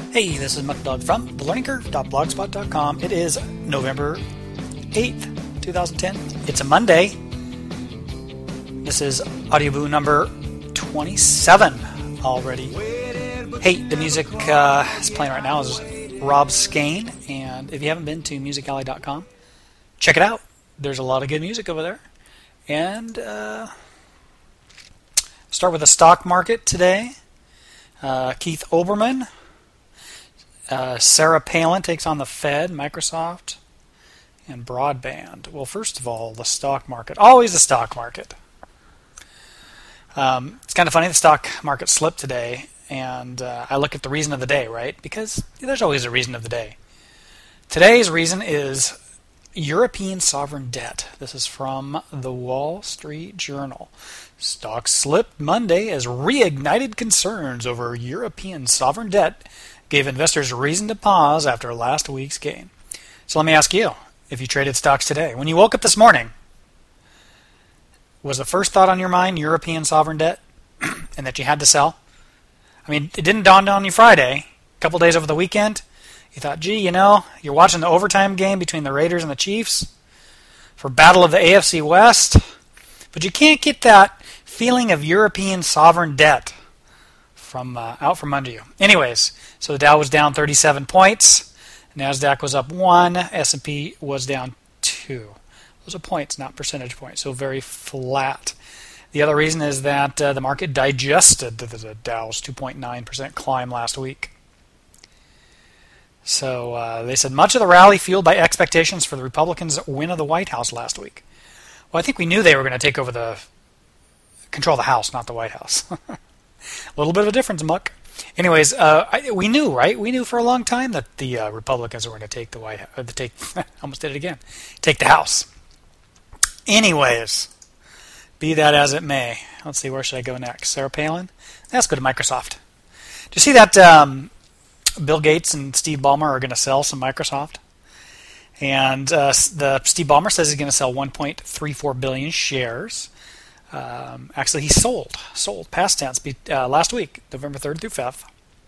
Hey, this is Muckdog from thelearningcurve.blogspot.com. It is November 8th, 2010. It's a Monday. This is Audioboo number 27 already. Hey, the music is playing right now is Rob Skane, and if you haven't been to musicalley.com, check it out. There's a lot of good music over there. And start with the stock market today. Keith Olbermann. Sarah Palin takes on the Fed, Microsoft, and broadband. Well, first of all, the stock market. Always the stock market. It's kind of funny, the stock market slipped today, and I look at the reason of the day, right? Because there's always a reason of the day. Today's reason is European sovereign debt. This is from the Wall Street Journal. Stocks slipped Monday as reignited concerns over European sovereign debt gave investors a reason to pause after last week's gain. So let me ask you, if you traded stocks today, when you woke up this morning, was the first thought on your mind European sovereign debt and that you had to sell? I mean, it didn't dawn on you Friday, a couple days over the weekend. You thought, gee, you're watching the overtime game between the Raiders and the Chiefs for Battle of the AFC West, but you can't get that feeling of European sovereign debt out from under you. Anyways, so the Dow was down 37 points, NASDAQ was up 1, S&P was down 2. Those are points, not percentage points, so very flat. The other reason is that the market digested the Dow's 2.9% climb last week. So they said much of the rally fueled by expectations for the Republicans' win of the White House last week. Well, I think we knew they were going to take over control the House, not the White House. A little bit of a difference, Muck. Anyways, we knew, right? We knew for a long time that the Republicans were going to take the White House. Almost did it again. Take the House. Anyways, be that as it may. Let's see, where should I go next? Sarah Palin? Let's go to Microsoft. Do you see that Bill Gates and Steve Ballmer are going to sell some Microsoft? And the Steve Ballmer says he's going to sell 1.34 billion shares. Actually, he sold past tense last week, November 3rd through 5th.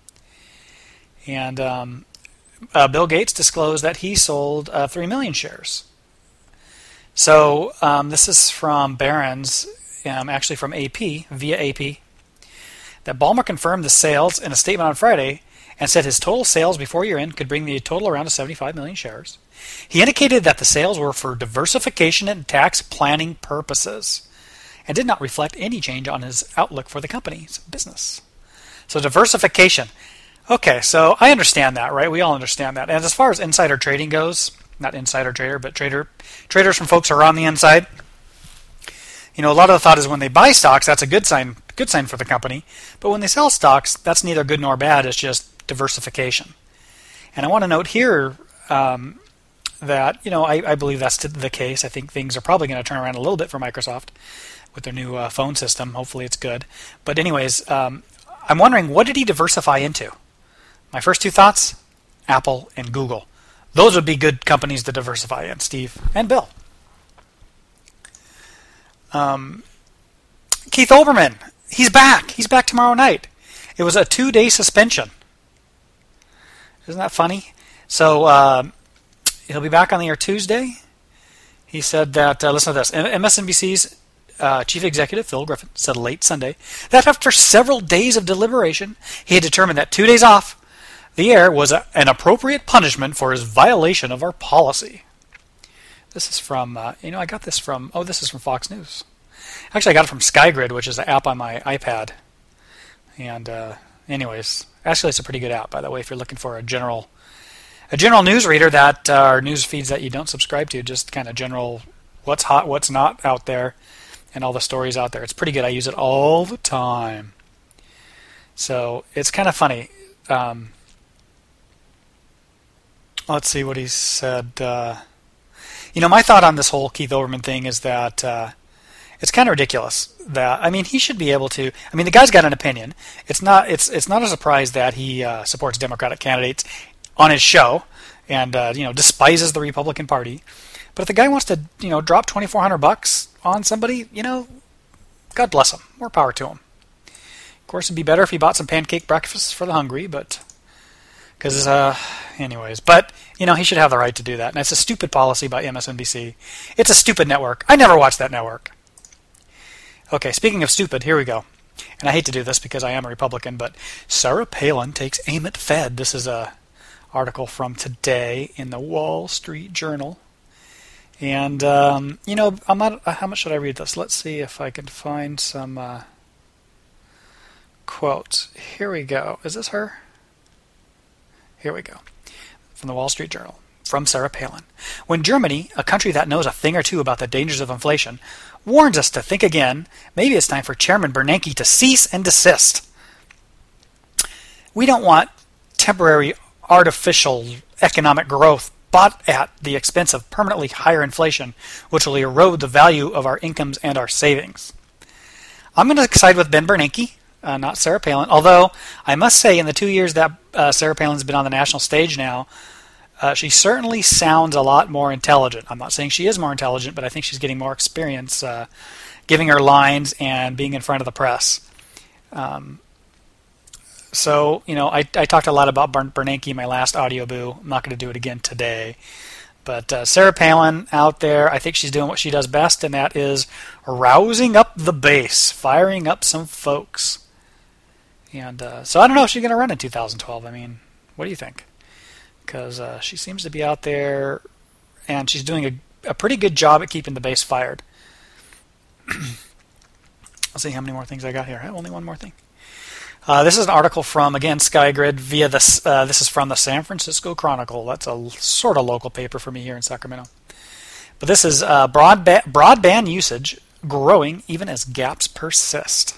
And Bill Gates disclosed that he sold 3 million shares. So this is from Barron's, actually from AP, via AP, that Ballmer confirmed the sales in a statement on Friday and said his total sales before year-end could bring the total around to 75 million shares. He indicated that the sales were for diversification and tax planning purposes, and did not reflect any change on his outlook for the company's business. So diversification. Okay, so I understand that, right? We all understand that. And as far as insider trading goes, not insider trader, but traders from folks who are on the inside, a lot of the thought is when they buy stocks, that's a good sign for the company. But when they sell stocks, that's neither good nor bad. It's just diversification. And I want to note here that, I believe that's the case. I think things are probably going to turn around a little bit for Microsoft with their new phone system. Hopefully it's good. But anyways, I'm wondering, what did he diversify into? My first two thoughts, Apple and Google. Those would be good companies to diversify in, Steve and Bill. Keith Olbermann, he's back. He's back tomorrow night. It was a 2-day suspension. Isn't that funny? So he'll be back on the air Tuesday. He said that, listen to this, MSNBC's Chief Executive Phil Griffin said late Sunday that after several days of deliberation, he had determined that 2 days off the air was an appropriate punishment for his violation of our policy. This is from, I got this from, this is from Fox News. Actually, I got it from SkyGrid, which is an app on my iPad. And anyways, actually it's a pretty good app, by the way, if you're looking for a general news reader that are news feeds that you don't subscribe to, just kind of general what's hot, what's not out there, and all the stories out there. It's pretty good. I use it all the time. So it's kind of funny. Let's see what he said. My thought on this whole Keith Olbermann thing is that it's kind of ridiculous. That he should be able to. The guy's got an opinion. It's not a surprise that he supports Democratic candidates on his show, and despises the Republican Party. But if the guy wants to, drop $2,400 on somebody, God bless him. More power to him. Of course, it'd be better if he bought some pancake breakfasts for the hungry, but Because, anyways, but, he should have the right to do that. And it's a stupid policy by MSNBC. It's a stupid network. I never watched that network. Okay, speaking of stupid, here we go. And I hate to do this because I am a Republican, but Sarah Palin takes aim at Fed. This is a article from today in the Wall Street Journal. And, I'm not, how much should I read this? Let's see if I can find some quotes. Here we go. Is this her? Here we go. From the Wall Street Journal. From Sarah Palin. When Germany, a country that knows a thing or two about the dangers of inflation, warns us to think again, maybe it's time for Chairman Bernanke to cease and desist. We don't want temporary artificial economic growth bought at the expense of permanently higher inflation, which will erode the value of our incomes and our savings. I'm going to side with Ben Bernanke, not Sarah Palin, although I must say in the 2 years that Sarah Palin's been on the national stage now, she certainly sounds a lot more intelligent. I'm not saying she is more intelligent, but I think she's getting more experience giving her lines and being in front of the press. So, I talked a lot about Bernanke in my last audio boo. I'm not going to do it again today. But Sarah Palin out there, I think she's doing what she does best, and that is rousing up the base, firing up some folks. And so I don't know if she's going to run in 2012. I mean, what do you think? Because she seems to be out there, and she's doing a pretty good job at keeping the base fired. Let's see how many more things I got here. I have only one more thing. This is an article from, again, SkyGrid via this. This is from the San Francisco Chronicle. That's a sort of local paper for me here in Sacramento. But this is broadband usage growing even as gaps persist.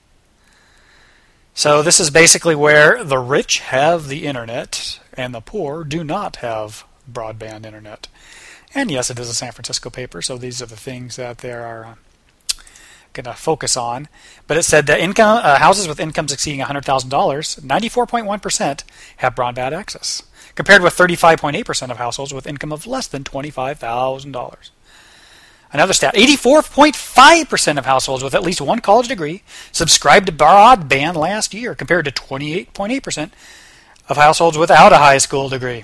So this is basically where the rich have the internet and the poor do not have broadband internet. And yes, it is a San Francisco paper, so these are the things that they are going to focus on. But it said that houses with incomes exceeding $100,000, 94.1% have broadband access, compared with 35.8% of households with income of less than $25,000. Another stat, 84.5% of households with at least one college degree subscribed to broadband last year, compared to 28.8% of households without a high school degree.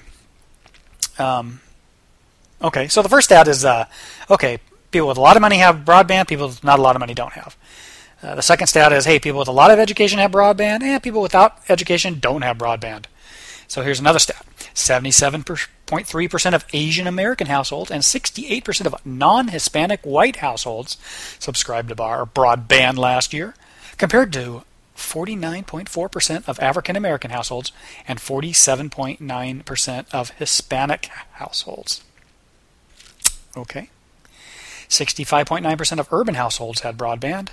Okay, so the first stat is, people with a lot of money have broadband, people with not a lot of money don't have. The second stat is, hey, people with a lot of education have broadband, and people without education don't have broadband. So here's another stat. 77.3% of Asian American households and 68% of non-Hispanic white households subscribed to broadband last year, compared to 49.4% of African American households and 47.9% of Hispanic households. Okay. 65.9% of urban households had broadband.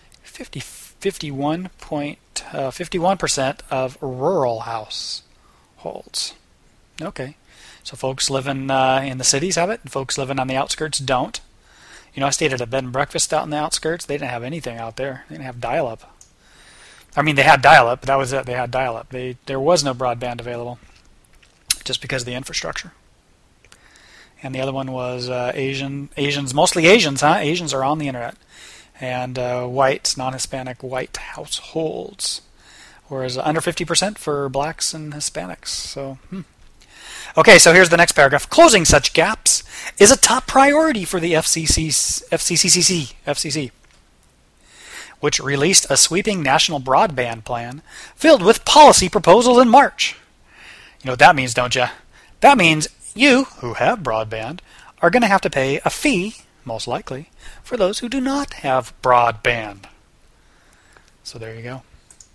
51% of rural households. Okay. So folks living in the cities have it, and folks living on the outskirts don't. I stayed at a bed and breakfast out in the outskirts. They didn't have anything out there. They didn't have dial-up. I mean, they had dial-up, but that was it. They had dial-up. There was no broadband available, just because of the infrastructure. And the other one was Asians, mostly Asians, huh? Asians are on the internet. And whites, non-Hispanic white households. Whereas under 50% for blacks and Hispanics. So, Okay, so here's the next paragraph. Closing such gaps is a top priority for the FCC, which released a sweeping national broadband plan filled with policy proposals in March. You know what that means, don't you? That means you, who have broadband, are going to have to pay a fee, most likely, for those who do not have broadband. So there you go.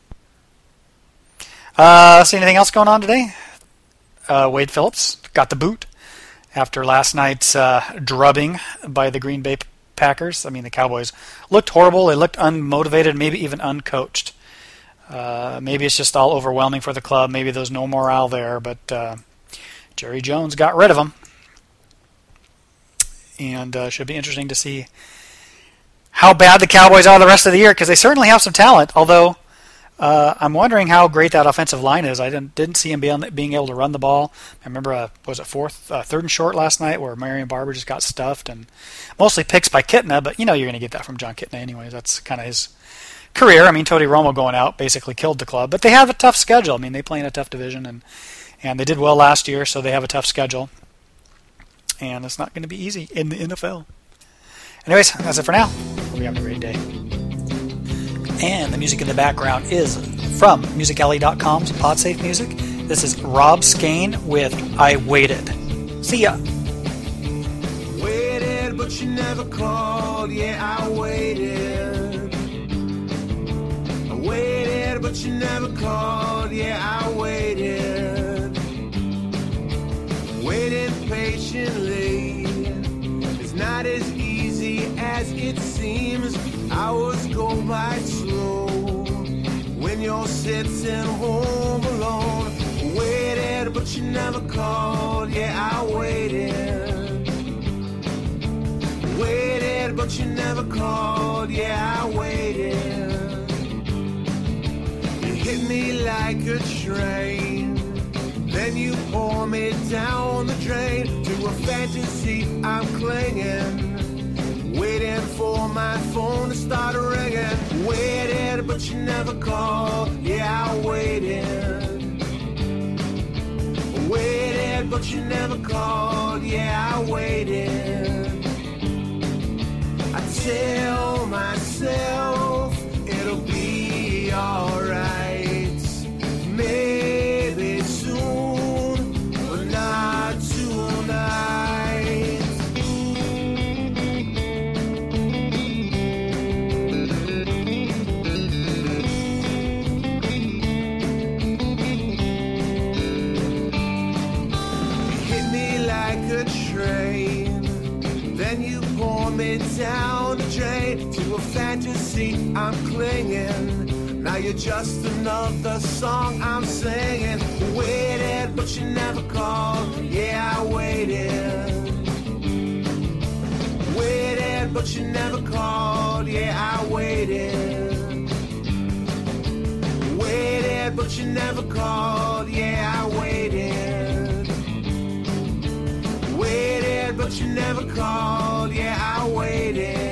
See anything else going on today? Wade Phillips got the boot after last night's drubbing by the Green Bay Packers. I mean, the Cowboys looked horrible. They looked unmotivated, maybe even uncoached. Maybe it's just all overwhelming for the club. Maybe there's no morale there, but Jerry Jones got rid of them. And should be interesting to see how bad the Cowboys are the rest of the year, because they certainly have some talent, although I'm wondering how great that offensive line is. I didn't see him being able to run the ball. I remember, was it third and short last night, where Marion Barber just got stuffed, and mostly picks by Kitna, but you're going to get that from John Kitna anyways. That's kind of his career. I mean, Tony Romo going out basically killed the club, but they have a tough schedule. I mean, they play in a tough division, and they did well last year, so they have a tough schedule. And it's not going to be easy in the NFL. Anyways, that's it for now. Hope you have a great day. And the music in the background is from musicalley.com's PodSafe Music. This is Rob Skane with I Waited. See ya. Waited, but you never called. Yeah, I waited. I waited, but you never called. Yeah, I waited. Waiting patiently is not as easy as it seems. Hours go by slow when you're sitting home alone. Waited, but you never called. Yeah, I waited. Waited, but you never called. Yeah, I waited. You hit me like a train, then you pour me down the drain to a fantasy I'm clinging, waiting for my phone to start ringing. Waited, but you never called. Yeah, I waited. Waited, but you never called. Yeah, I waited. I tell myself it'll be alright, maybe soon, but not tonight. Then you pour me down the drain to a fantasy I'm clinging. Now you're just another song I'm singing. Waited, but you never called. Yeah, I waited. Waited, but you never called. Yeah, I waited. Waited, but you never called. Yeah, I waited. Waited, but you never called. Yeah, I waited.